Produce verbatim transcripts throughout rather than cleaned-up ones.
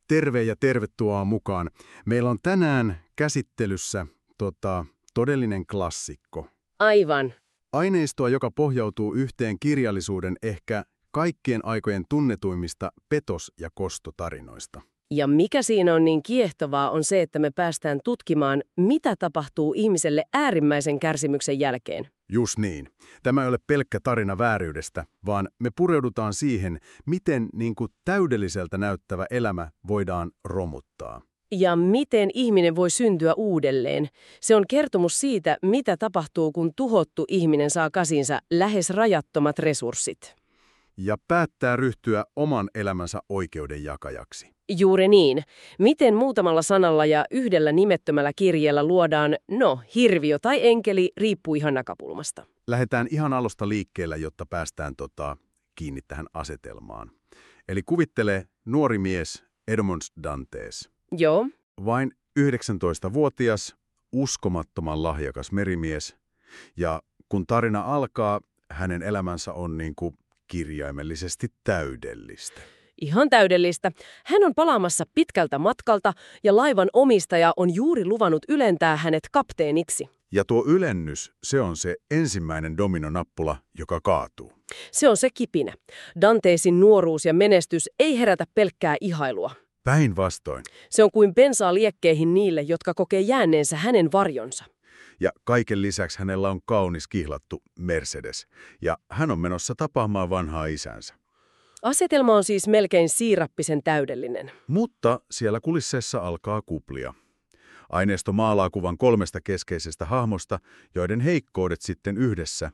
Terve ja tervetuloa mukaan. Meillä on tänään käsittelyssä tota, todellinen klassikko. Aivan. Aineistoa, joka pohjautuu yhteen kirjallisuuden ehkä kaikkien aikojen tunnetuimmista petos- ja kostotarinoista. Ja mikä siinä on niin kiehtovaa on se, että me päästään tutkimaan, mitä tapahtuu ihmiselle äärimmäisen kärsimyksen jälkeen. Just niin. Tämä ei ole pelkkä tarina vääryydestä, vaan me pureudutaan siihen, miten niin kuin täydelliseltä näyttävä elämä voidaan romuttaa. Ja miten ihminen voi syntyä uudelleen. Se on kertomus siitä, mitä tapahtuu, kun tuhottu ihminen saa käsinsä lähes rajattomat resurssit. Ja päättää ryhtyä oman elämänsä oikeudenjakajaksi. Juuri niin. Miten muutamalla sanalla ja yhdellä nimettömällä kirjeellä luodaan, no, hirviö tai enkeli, riippuu ihan näkökulmasta. Lähdetään ihan alusta liikkeelle, jotta päästään tota, kiinni tähän asetelmaan. Eli kuvittele nuori mies Edmond Dantes. Joo. Vain yhdeksäntoistavuotias, uskomattoman lahjakas merimies. Ja kun tarina alkaa, hänen elämänsä on niin kuin kirjaimellisesti täydellistä. Ihan täydellistä. Hän on palaamassa pitkältä matkalta ja laivan omistaja on juuri luvannut ylentää hänet kapteeniksi. Ja tuo ylennys, se on se ensimmäinen dominonappula, joka kaatuu. Se on se kipinä. Dantesin nuoruus ja menestys ei herätä pelkkää ihailua. Päinvastoin. Se on kuin bensaa liekkeihin niille, jotka kokee jääneensä hänen varjonsa. Ja kaiken lisäksi hänellä on kaunis kihlattu Mercedes, ja hän on menossa tapaamaan vanhaa isänsä. Asetelma on siis melkein siirappisen täydellinen. Mutta siellä kulisseissa alkaa kuplia. Aineisto maalaa kuvan kolmesta keskeisestä hahmosta, joiden heikkoudet sitten yhdessä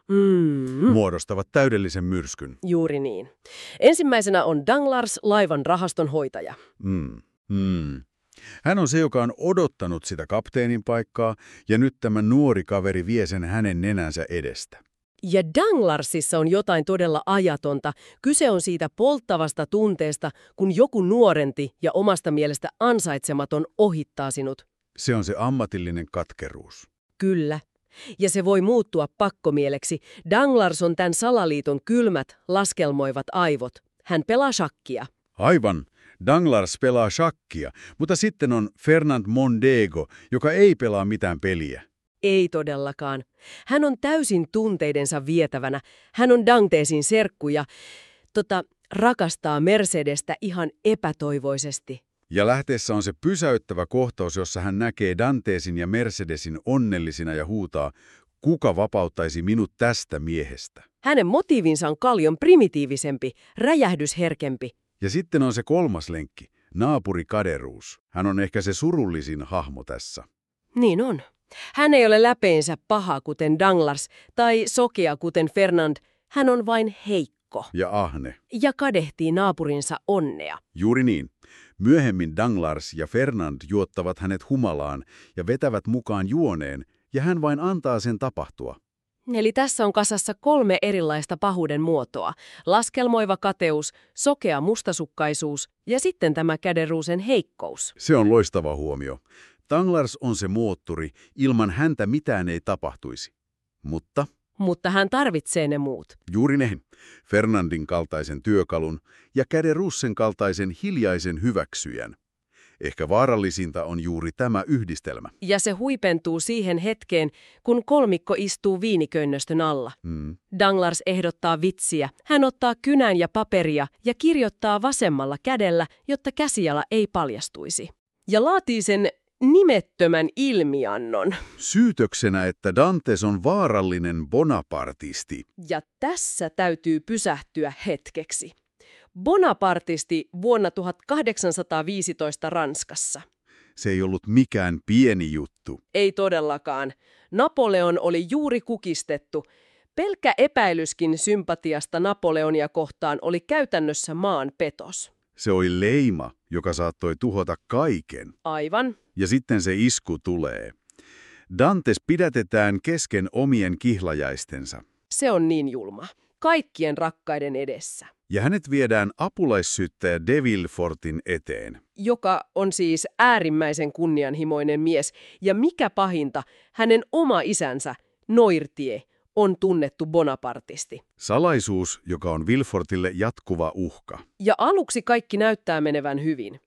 Mm. muodostavat täydellisen myrskyn. Juuri niin. Ensimmäisenä on Danglars, laivan rahastonhoitaja. Mm. Mm. Hän on se, joka on odottanut sitä kapteenin paikkaa, ja nyt tämä nuori kaveri vie sen hänen nenänsä edestä. Ja Danglarsissa on jotain todella ajatonta. Kyse on siitä polttavasta tunteesta, kun joku nuorempi ja omasta mielestä ansaitsematon ohittaa sinut. Se on se ammatillinen katkeruus. Kyllä. Ja se voi muuttua pakkomieleksi. Danglars on tämän salaliiton kylmät, laskelmoivat aivot. Hän pelaa shakkia. Aivan. Danglars pelaa shakkia, mutta sitten on Fernand Mondego, joka ei pelaa mitään peliä. Ei todellakaan. Hän on täysin tunteidensa vietävänä. Hän on Dantesin serkku ja tota, rakastaa Mercedestä ihan epätoivoisesti. Ja lähteessä on se pysäyttävä kohtaus, jossa hän näkee Dantesin ja Mercedesin onnellisina ja huutaa, kuka vapauttaisi minut tästä miehestä. Hänen motiivinsa on paljon primitiivisempi, räjähdysherkempi. Ja sitten on se kolmas lenkki, naapuri Kaderuus. Hän on ehkä se surullisin hahmo tässä. Niin on. Hän ei ole läpeensä paha kuten Danglars tai sokea kuten Fernand. Hän on vain heikko. Ja ahne. Ja kadehtii naapurinsa onnea. Juuri niin. Myöhemmin Danglars ja Fernand juottavat hänet humalaan ja vetävät mukaan juoneen, ja hän vain antaa sen tapahtua. Eli tässä on kasassa kolme erilaista pahuuden muotoa. Laskelmoiva kateus, sokea mustasukkaisuus ja sitten tämä Kaderuusen heikkous. Se on loistava huomio. Danglars on se moottori, ilman häntä mitään ei tapahtuisi. Mutta... Mutta hän tarvitsee ne muut. Juuri ne. Fernandin kaltaisen työkalun ja Kaderousen kaltaisen hiljaisen hyväksyjän. Ehkä vaarallisinta on juuri tämä yhdistelmä. Ja se huipentuu siihen hetkeen, kun kolmikko istuu viiniköynnöstön alla. Mm. Danglars ehdottaa vitsiä. Hän ottaa kynän ja paperia ja kirjoittaa vasemmalla kädellä, jotta käsijala ei paljastuisi. Ja laatii sen nimettömän ilmiannon. Syytöksenä, että Dantes on vaarallinen bonapartisti. Ja tässä täytyy pysähtyä hetkeksi. Bonapartisti vuonna tuhatkahdeksansataaviisitoista Ranskassa. Se ei ollut mikään pieni juttu. Ei todellakaan. Napoleon oli juuri kukistettu. Pelkkä epäilyskin sympatiasta Napoleonia kohtaan oli käytännössä maan petos. Se oli leima, joka saattoi tuhota kaiken. Aivan. Ja sitten se isku tulee. Dantes pidätetään kesken omien kihlajaistensa. Se on niin julma. Kaikkien rakkaiden edessä. Ja hänet viedään apulaissyyttäjä de Villefortin eteen. Joka on siis äärimmäisen kunnianhimoinen mies. Ja mikä pahinta, hänen oma isänsä, Noirtier, on tunnettu bonapartisti. Salaisuus, joka on Villefortille jatkuva uhka. Ja aluksi kaikki näyttää menevän hyvin.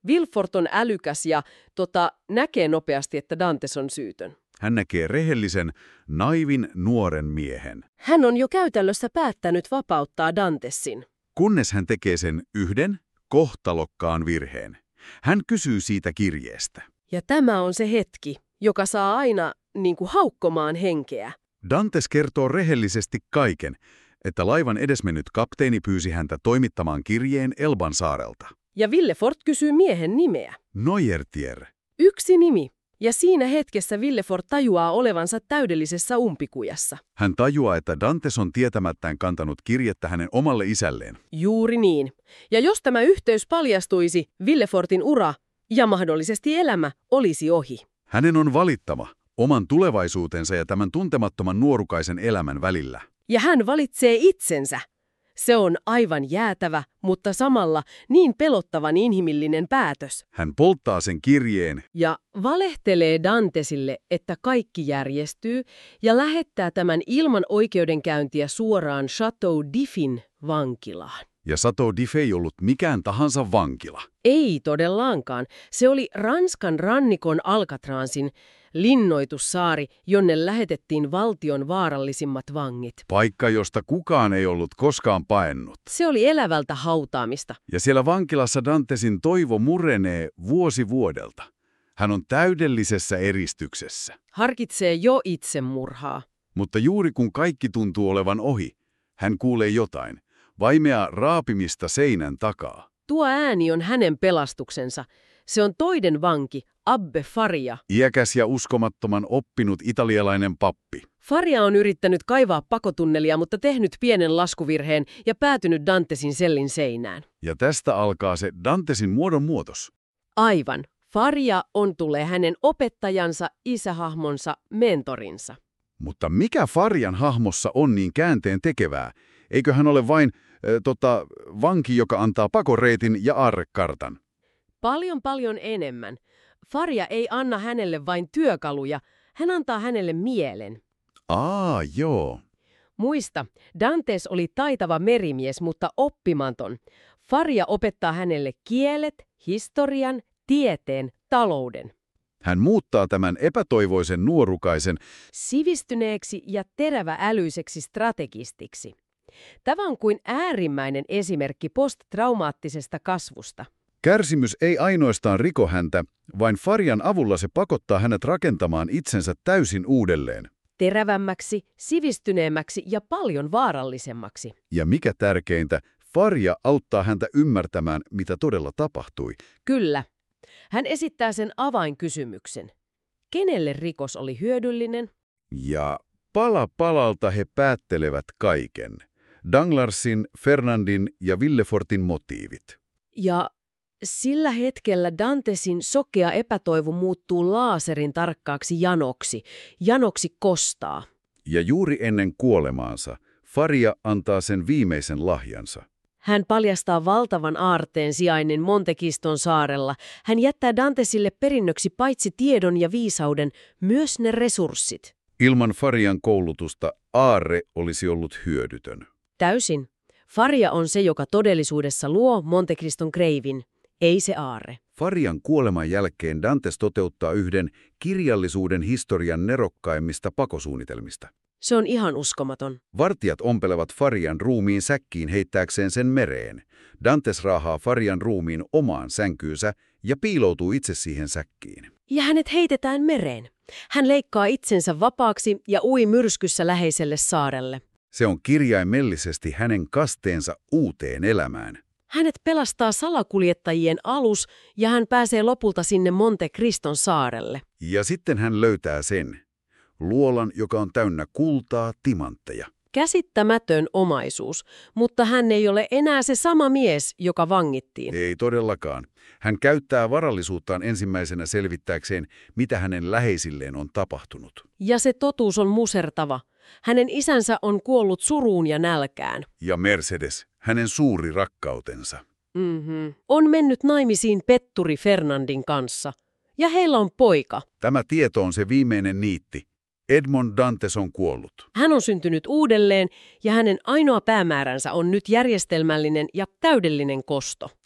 Villefort on älykäs ja tota, näkee nopeasti, että Dantes on syytön. Hän näkee rehellisen, naivin nuoren miehen. Hän on jo käytännössä päättänyt vapauttaa Dantesin. Kunnes hän tekee sen yhden kohtalokkaan virheen. Hän kysyy siitä kirjeestä. Ja tämä on se hetki, joka saa aina niin kuin haukkomaan henkeä. Dantes kertoo rehellisesti kaiken, että laivan edesmennyt kapteeni pyysi häntä toimittamaan kirjeen Elban saarelta. Ja Villefort kysyy miehen nimeä. Noirtier. Yksi nimi. Ja siinä hetkessä Villefort tajuaa olevansa täydellisessä umpikujassa. Hän tajuaa, että Dantes on tietämättään kantanut kirjettä hänen omalle isälleen. Juuri niin. Ja jos tämä yhteys paljastuisi, Villefortin ura ja mahdollisesti elämä olisi ohi. Hänen on valittava oman tulevaisuutensa ja tämän tuntemattoman nuorukaisen elämän välillä. Ja hän valitsee itsensä. Se on aivan jäätävä, mutta samalla niin pelottavan inhimillinen päätös. Hän polttaa sen kirjeen Ja valehtelee Dantesille, että kaikki järjestyy, ja lähettää tämän ilman oikeudenkäyntiä suoraan Château d'Ifin vankilaan. ja Château d'If ei ollut mikään tahansa vankila. Ei todellaankaan. Se oli Ranskan rannikon Alcatrazin linnoitussaari, jonne lähetettiin valtion vaarallisimmat vangit. Paikka, josta kukaan ei ollut koskaan paennut. Se oli elävältä hautaamista. Ja siellä vankilassa Dantesin toivo murenee vuosi vuodelta. Hän on täydellisessä eristyksessä. Harkitsee jo itsemurhaa. Mutta juuri kun kaikki tuntuu olevan ohi, hän kuulee jotain. Vaimeaa raapimista seinän takaa. Tuo ääni on hänen pelastuksensa. Se on toinen vanki, Abbe Faria. Iäkäs ja uskomattoman oppinut italialainen pappi. Faria on yrittänyt kaivaa pakotunnelia, mutta tehnyt pienen laskuvirheen ja päätynyt Dantesin sellin seinään. Ja tästä alkaa se Dantesin muodon muutos. Aivan. Faria on tulee hänen opettajansa, isähahmonsa, mentorinsa. Mutta mikä Farian hahmossa on niin käänteen tekevää? Eikö hän ole vain äh, tota, vanki, joka antaa pakoreitin ja aarrekartan? Paljon paljon enemmän. Faria ei anna hänelle vain työkaluja, hän antaa hänelle mielen. Aa, joo. Muista, Dantes oli taitava merimies, mutta oppimaton. Faria opettaa hänelle kielet, historian, tieteen, talouden. Hän muuttaa tämän epätoivoisen nuorukaisen Sivistyneeksi ja terävä-älyiseksi strategistiksi. Tämä on kuin äärimmäinen esimerkki posttraumaattisesta kasvusta. Kärsimys ei ainoastaan riko häntä, vain Farian avulla se pakottaa hänet rakentamaan itsensä täysin uudelleen. Terävämmäksi, sivistyneemmäksi ja paljon vaarallisemmaksi. Ja mikä tärkeintä, Faria auttaa häntä ymmärtämään, mitä todella tapahtui. Kyllä. Hän esittää sen avainkysymyksen. Kenelle rikos oli hyödyllinen? Ja pala palalta he päättelevät kaiken. Danglarsin, Fernandin ja Villefortin motiivit. Ja sillä hetkellä Dantesin sokea epätoivo muuttuu laaserin tarkkaaksi janoksi. Janoksi kostaa. Ja juuri ennen kuolemaansa Faria antaa sen viimeisen lahjansa. Hän paljastaa valtavan aarteen sijainnin Monte Criston saarella. Hän jättää Dantesille perinnöksi paitsi tiedon ja viisauden, myös ne resurssit. Ilman Farian koulutusta aarre olisi ollut hyödytön. Täysin. Faria on se, joka todellisuudessa luo Monte Criston kreivin, ei se aarre. Farian kuoleman jälkeen Dantes toteuttaa yhden kirjallisuuden historian nerokkaimmista pakosuunnitelmista. Se on ihan uskomaton. Vartijat ompelevat Farian ruumiin säkkiin heittääkseen sen mereen. Dantes raahaa Farian ruumiin omaan sänkyynsä ja piiloutuu itse siihen säkkiin. Ja hänet heitetään mereen. Hän leikkaa itsensä vapaaksi ja ui myrskyssä läheiselle saarelle. Se on kirjaimellisesti hänen kasteensa uuteen elämään. Hänet pelastaa salakuljettajien alus ja hän pääsee lopulta sinne Monte Criston saarelle. Ja sitten hän löytää sen. Luolan, joka on täynnä kultaa, timantteja. Käsittämätön omaisuus, mutta hän ei ole enää se sama mies, joka vangittiin. Ei todellakaan. Hän käyttää varallisuuttaan ensimmäisenä selvittääkseen, mitä hänen läheisilleen on tapahtunut. Ja se totuus on musertava. Hänen isänsä on kuollut suruun ja nälkään. Ja Mercedes, hänen suuri rakkautensa. Mm-hmm. On mennyt naimisiin petturi Fernandin kanssa. Ja heillä on poika. Tämä tieto on se viimeinen niitti. Edmond Dantes on kuollut. Hän on syntynyt uudelleen ja hänen ainoa päämääränsä on nyt järjestelmällinen ja täydellinen kosto.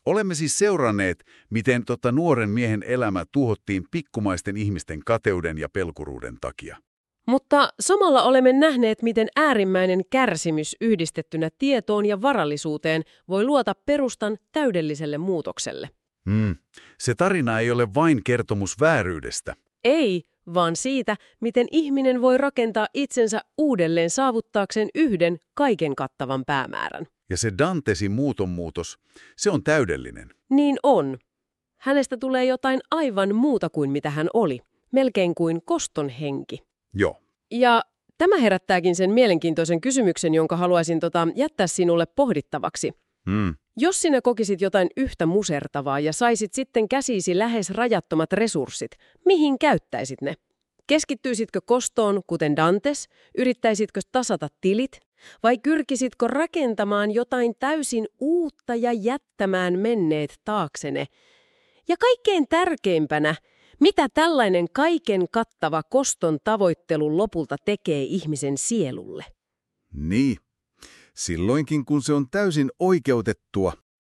Olemme siis seuranneet, miten tota nuoren miehen elämä tuhottiin pikkumaisten ihmisten kateuden ja pelkuruuden takia. Mutta samalla olemme nähneet, miten äärimmäinen kärsimys yhdistettynä tietoon ja varallisuuteen voi luoda perustan täydelliselle muutokselle. Mm. Se tarina ei ole vain kertomus vääryydestä. Ei, vaan siitä, miten ihminen voi rakentaa itsensä uudelleen saavuttaakseen yhden kaiken kattavan päämäärän. Ja se Dantesin muutonmuutos, se on täydellinen. Niin on. Hänestä tulee jotain aivan muuta kuin mitä hän oli, melkein kuin koston henki. Joo. Ja tämä herättääkin sen mielenkiintoisen kysymyksen, jonka haluaisin tota, jättää sinulle pohdittavaksi. Mm. Jos sinä kokisit jotain yhtä musertavaa ja saisit sitten käsiisi lähes rajattomat resurssit, mihin käyttäisit ne? Keskittyisitkö kostoon, kuten Dantes? Yrittäisitkö tasata tilit? Vai kyrkisitkö rakentamaan jotain täysin uutta ja jättämään menneet taaksene? Ja kaikkein tärkeimpänä, mitä tällainen kaiken kattava koston tavoittelu lopulta tekee ihmisen sielulle? Niin. Silloinkin, kun se on täysin oikeutettua,